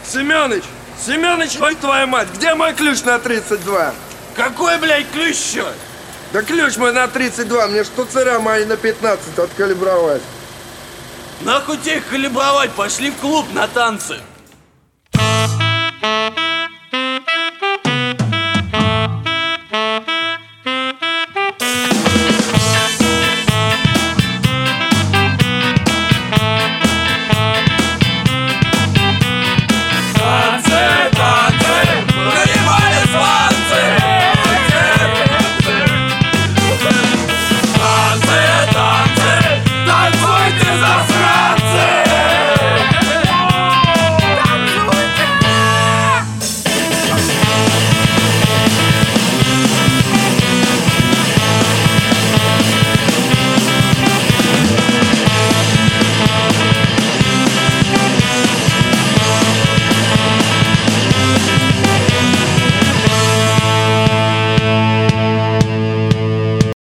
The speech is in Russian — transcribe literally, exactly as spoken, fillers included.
Семёныч! Семёныч, ой, твою мать! Где мой ключ на тридцать два? Какой, блядь, ключ еще? Да ключ мой на тридцать два, мне штуцера мои на пятнадцать откалибровать. Нахуй тебе их калибровать, пошли в клуб на танцы.